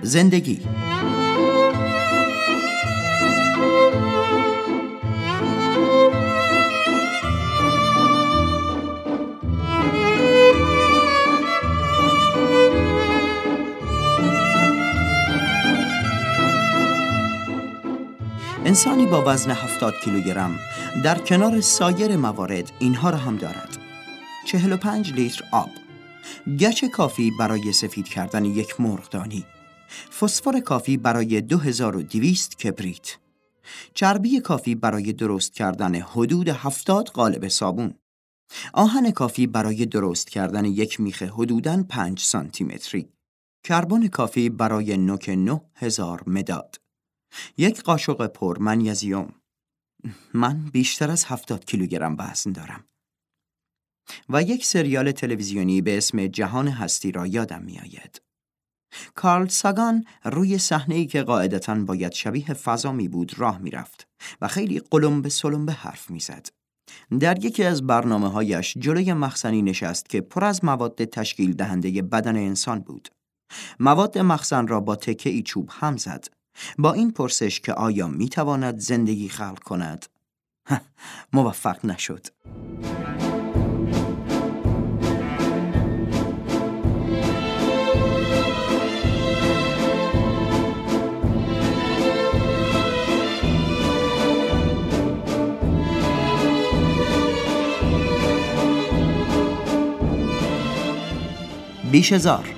زندگی. انسانی با وزن 70 کیلوگرم در کنار سایر موارد اینها را هم دارد: 45 لیتر آب، گچ کافی برای سفید کردن یک مرغدانی، فسفر کافی برای 2200 کبریت، چربی کافی برای درست کردن حدود 70 قالب صابون، آهن کافی برای درست کردن یک میخ حدوداً 5 سانتی متری، کربن کافی برای نوک 9000 مداد، یک قاشق پر منیزیم. من بیشتر از 70 کیلوگرم وزن دارم. و یک سریال تلویزیونی به اسم جهان هستی را یادم می آید. کارل ساگان روی صحنه‌ای که قاعدتاً باید شبیه فضا می بود راه می رفت و خیلی قلمبه سلمبه حرف می زد. در یکی از برنامه‌هایش جلوی مخزنی نشست که پر از مواد تشکیل دهنده بدن انسان بود. مواد مخزن را با تکه‌ای چوب هم زد، با این پرسش که آیا می تواند زندگی خلق کند؟ موفق نشد. بیشهزار.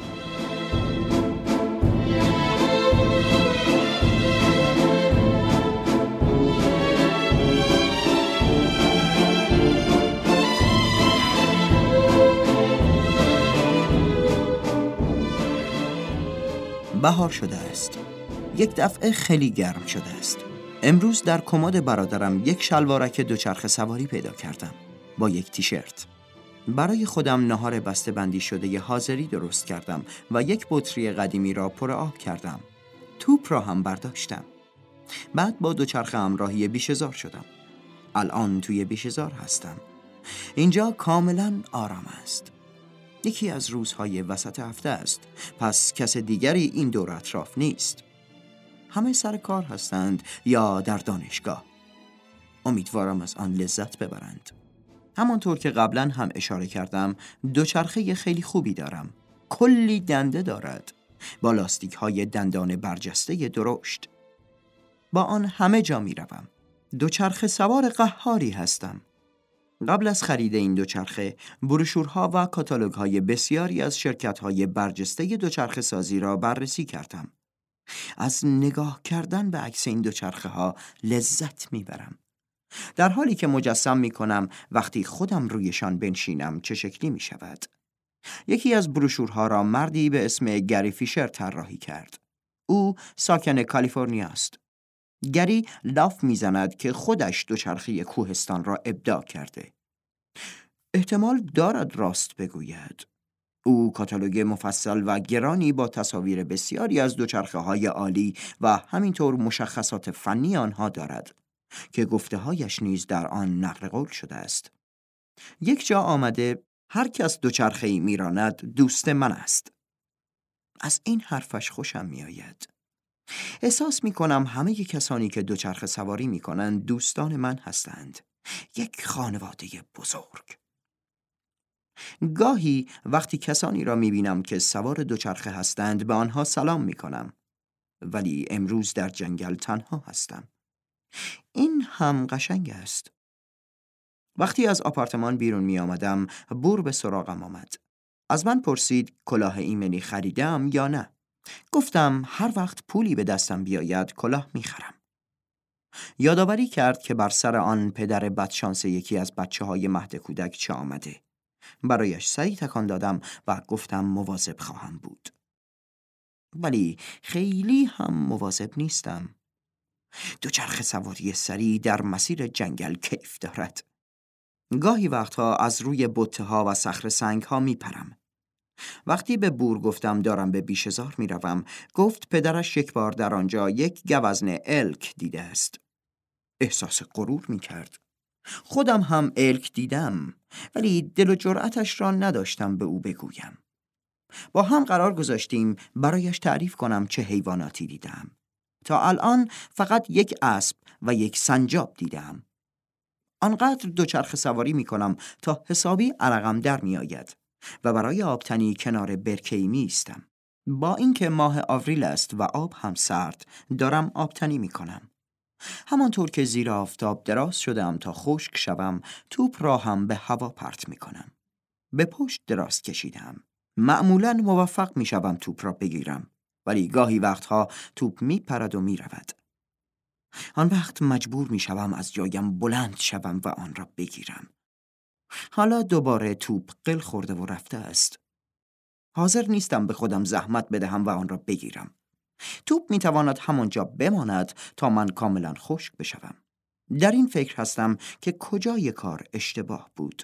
بهار شده است. یک دفعه خیلی گرم شده است. امروز در کمد برادرم یک شلوارک دوچرخه سواری پیدا کردم با یک تیشرت. برای خودم نهار بسته‌بندی شده ی حاضری درست کردم و یک بطری قدیمی را پر آب کردم. توپ را هم برداشتم. بعد با دوچرخه همراهی بیشهزار شدم. الان توی بیشهزار هستم. اینجا کاملا آرام است. یکی از روزهای وسط هفته است، پس کس دیگری این دور اطراف نیست. همه سر کار هستند یا در دانشگاه. امیدوارم از آن لذت ببرند. همانطور که قبلا هم اشاره کردم، دوچرخه خیلی خوبی دارم. کلی دنده دارد، با لاستیک های دندان برجسته درشت. با آن همه جا می روم. دوچرخه سوار قهاری هستم. قبل از خرید این دوچرخه، بروشورها و کاتالوگ‌های بسیاری از شرکت‌های برجسته دوچرخه سازی را بررسی کردم. از نگاه کردن به عکس این دوچرخه‌ها لذت می‌برم، در حالی که مجسم می‌کنم وقتی خودم رویشان بنشینم چه شکلی می‌شود. یکی از بروشورها را مردی به اسم گری فیشر طراحی کرد. او ساکن کالیفرنیا است. گری لاف میزند که خودش دوچرخه کوهستان را ابداع کرده. احتمال دارد راست بگوید. او کاتالوگ مفصل و گرانی با تصاویر بسیاری از دوچرخه‌های عالی و همینطور مشخصات فنی آنها دارد که گفته‌هایش نیز در آن نقل قول شده است. یک جا آمده هر کس دوچرخه‌ای میراند دوست من است. از این حرفش خوشم میآید. احساس می‌کنم همه کسانی که دوچرخه سواری می‌کنند دوستان من هستند. یک خانواده بزرگ. گاهی وقتی کسانی را می‌بینم که سوار دوچرخه هستند به آنها سلام می‌کنم. ولی امروز در جنگل تنها هستم. این هم قشنگ است. وقتی از آپارتمان بیرون می‌آمدم، بور به سراغم آمد. از من پرسید کلاه ایمنی خریدم یا نه. گفتم هر وقت پولی به دستم بیاید کلاه می‌خرم. یادآوری کرد که بر سر آن پدر بدشانس یکی از بچه‌های مهد کودک چه آمده. برایش سری تکان دادم و گفتم مواظب خواهم بود. ولی خیلی هم مواظب نیستم. دوچرخه سواری سری در مسیر جنگل کیف دارد. گاهی وقتها از روی بته‌ها و صخره سنگ‌ها میپرم. وقتی به بور گفتم دارم به بیشهزار میروم، گفت پدرش یک بار در آنجا یک گوزن الک دیده است. احساس غرور میکرد. خودم هم الک دیدم، ولی دل و جرأتش را نداشتم به او بگویم. با هم قرار گذاشتیم برایش تعریف کنم چه حیواناتی دیدم. تا الان فقط یک اسب و یک سنجاب دیدم. آنقدر دوچرخه سواری می کنم تا حسابی عرقم در می آید و برای آبتنی کنار برکه‌ای می ایستم. با اینکه ماه آوریل است و آب هم سرد، دارم آبتنی می کنم. همانطور که زیر آفتاب دراز شدم تا خشک شوم، توپ را هم به هوا پرت می کنم. به پشت دراز کشیدم. معمولاً موفق می شوم توپ را بگیرم، ولی گاهی وقتها توپ می پرد و می رود. آن وقت مجبور می شوم از جایم بلند شوم و آن را بگیرم. حالا دوباره توپ قل خورده و رفته است. حاضر نیستم به خودم زحمت بدهم و آن را بگیرم. توپ می تواند همانجا بماند تا من کاملا خشک بشوم. در این فکر هستم که کجای کار اشتباه بود.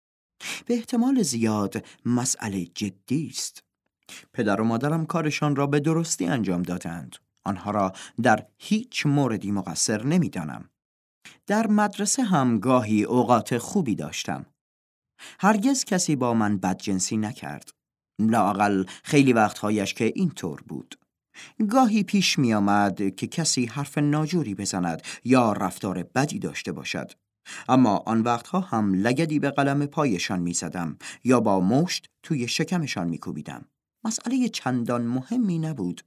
به احتمال زیاد مسئله جدی است. پدر و مادرم کارشان را به درستی انجام دادند. آنها را در هیچ موردی مقصر نمی دانم. در مدرسه هم گاهی اوقات خوبی داشتم. هرگز کسی با من بدجنسی نکرد. لااقل خیلی وقتهایش که اینطور بود. گاهی پیش می آمد که کسی حرف ناجوری بزند یا رفتار بدی داشته باشد. اما آن وقتها هم لگدی به قلم پایشان می زدم یا با مشت توی شکمشان می کوبیدم. مسئله چندان مهمی نبود.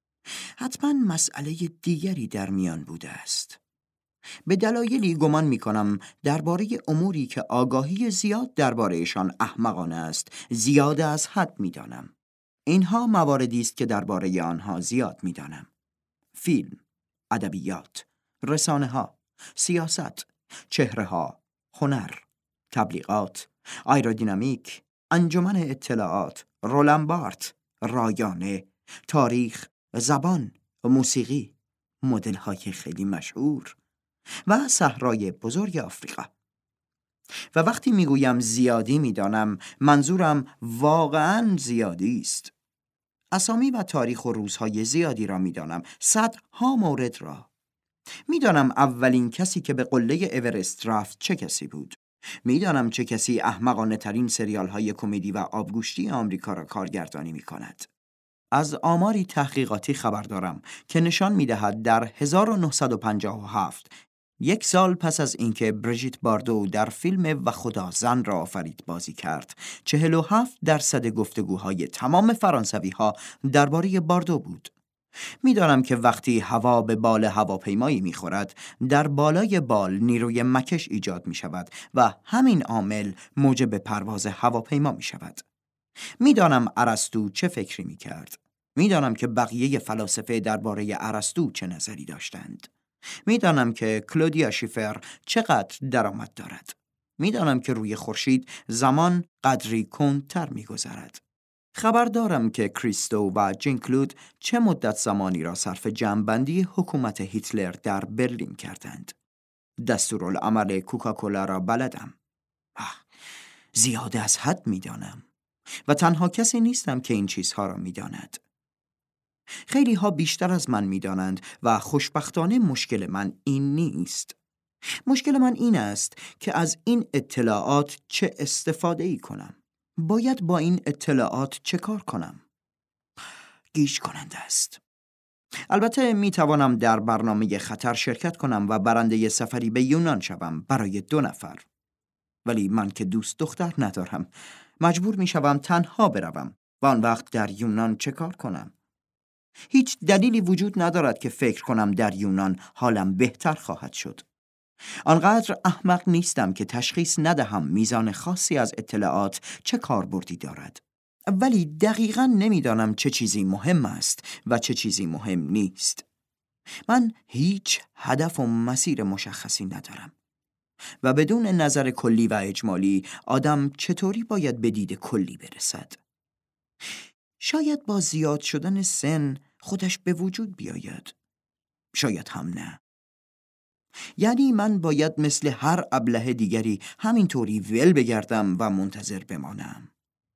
حتما مسئله دیگری در میان بوده است. به دلایلی گمان می کنم درباره اموری که آگاهی زیاد دربارهشان احمقانه است، زیاد از حد می دانم. اینها مواردی است که درباره آنها زیاد می دانم. فیلم، ادبیات، رسانه ها، سیاست، چهره ها، هنر، تبلیغات، آیرودینامیک، انجمن اطلاعات، رولان بارت، رایانه، تاریخ، زبان، موسیقی، مدل های خیلی مشهور و صحرای بزرگ آفریقا. و وقتی میگویم زیادی میدانم، منظورم واقعاً زیادی است. اسامی و تاریخ و روزهای زیادی را میدانم، صدها مورد را. میدانم اولین کسی که به قله اورست رفت چه کسی بود. میدانم چه کسی احمقانه ترین سریال های کمدی و آبگوشتی آمریکا را کارگردانی می کند. از آماری تحقیقاتی خبر دارم که نشان می دهد در 1957، یک سال پس از اینکه بریژیت باردو در فیلم و خدا زن را آفرید بازی کرد، 47% گفتگوهای تمام فرانسوی ها درباره باردو بود. میدانم که وقتی هوا به بال هواپیمایی میخورد، در بالای بال نیروی مکش ایجاد می شود و همین عامل موجب پرواز هواپیما می شود. میدانم ارسطو چه فکری می کرد. میدانم که بقیه فلاسفه درباره ارسطو چه نظری داشتند. میدانم که کلودیا شیفر چقدر درآمد دارد. میدانم که روی خورشید زمان قدری کندتر می‌گذرد. خبر دارم که کریستو و ژن کلود چه مدت زمانی را صرف جمع‌بندی حکومت هیتلر در برلین کردند. دستورالعمل کوکاکولا را بلدم. زیاده از حد می‌دانم و تنها کسی نیستم که این چیزها را می‌داند. خیلی ها بیشتر از من می‌دانند و خوشبختانه مشکل من این نیست. مشکل من این است که از این اطلاعات چه استفاده‌ای کنم. باید با این اطلاعات چه کار کنم؟ گیج کننده است. البته می توانم در برنامه خطر شرکت کنم و برنده سفری به یونان شوم برای 2 نفر. ولی من که دوست دختر ندارم. مجبور می شوم تنها بروم و آن وقت در یونان چه کار کنم؟ هیچ دلیلی وجود ندارد که فکر کنم در یونان حالم بهتر خواهد شد. آنقدر احمق نیستم که تشخیص ندهم میزان خاصی از اطلاعات چه کاربردی دارد. ولی دقیقاً نمیدانم چه چیزی مهم است و چه چیزی مهم نیست. من هیچ هدف و مسیر مشخصی ندارم. و بدون نظر کلی و اجمالی آدم چطوری باید به دید کلی برسد؟ شاید با زیاد شدن سن خودش به وجود بیاید. شاید هم نه. یعنی من باید مثل هر ابله دیگری همینطوری ول بگردم و منتظر بمانم.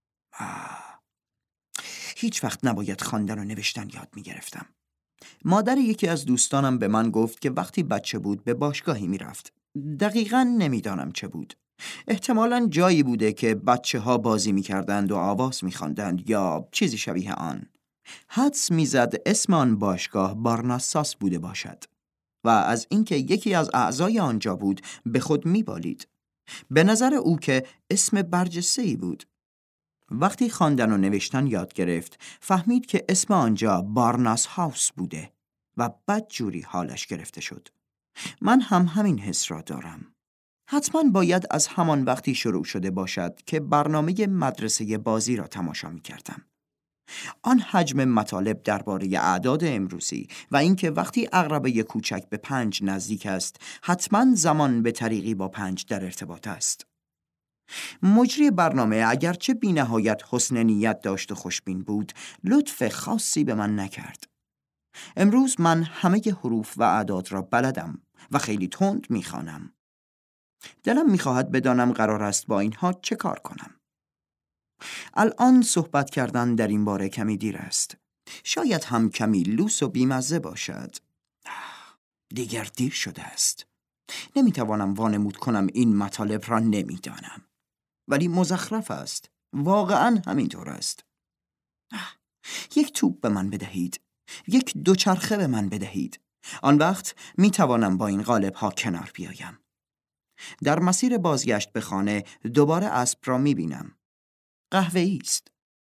هیچ وقت نباید خواندن و نوشتن یاد میگرفتم. مادر یکی از دوستانم به من گفت که وقتی بچه بود به باشگاهی میرفت. دقیقاً نمیدانم چه بود. احتمالاً جایی بوده که بچه ها بازی می کردند و آواز می خواندند یا چیزی شبیه آن. حدس می زد اسم آن باشگاه بارناساس بوده باشد و از اینکه یکی از اعضای آنجا بود به خود می بالید. به نظر او که اسم برجسته‌ای بود. وقتی خواندن و نوشتن یاد گرفت فهمید که اسم آنجا بارناس هاوس بوده و بدجوری حالش گرفته شد. من هم همین حس را دارم. حتما باید از همان وقتی شروع شده باشد که برنامه مدرسه بازی را تماشا می کردم. آن حجم مطالب درباره اعداد امروزی و اینکه وقتی عقربه کوچک به 5 نزدیک است حتما زمان به طریقی با 5 در ارتباط است. مجری برنامه اگرچه بی نهایت حسن نیت داشت و خوشبین بود لطف خاصی به من نکرد. امروز من همه حروف و اعداد را بلدم و خیلی تند میخوانم. دلم میخواهد بدانم قرار است با اینها چه کار کنم. الان صحبت کردن در این باره کمی دیر است. شاید هم کمی لوس و بیمزه باشد. دیگر دیر شده است. نمیتوانم وانمود کنم این مطالب را نمیدانم. ولی مزخرف است. واقعا همینطور است. یک توپ به من بدهید. یک دوچرخه به من بدهید. آن وقت میتوانم با این قالب ها کنار بیایم. در مسیر بازگشت به خانه دوباره اسب را میبینم. قهوه‌ای است.